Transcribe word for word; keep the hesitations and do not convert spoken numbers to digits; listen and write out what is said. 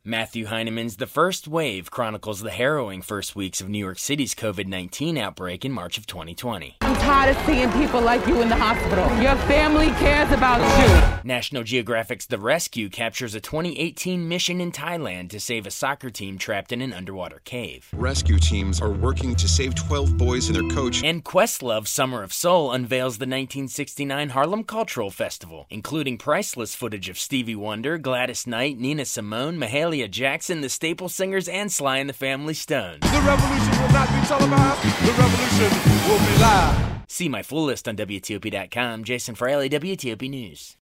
Matthew Heinemann's The First Wave chronicles the harrowing first weeks of New York City's covid nineteen outbreak in March of twenty twenty. I'm tired of seeing people like you in the hospital. Your family cares about you. National Geographic's The Rescue captures a twenty eighteen mission in Thailand to save a soccer team trapped in an underwater cave. Rescue teams are working to save twelve boys and their coach. And Questlove's Summer of Soul unveils the nineteen sixty-nine Harlem Cultural Festival, including priceless footage of Stevie Wonder, Gladys Knight, Nina Simone, Mahalia Jackson, the Staple Singers, and Sly and the Family Stone. The revolution will not be televised. The revolution will be live. See my full list on W T O P dot com. Jason Fraley, W T O P News.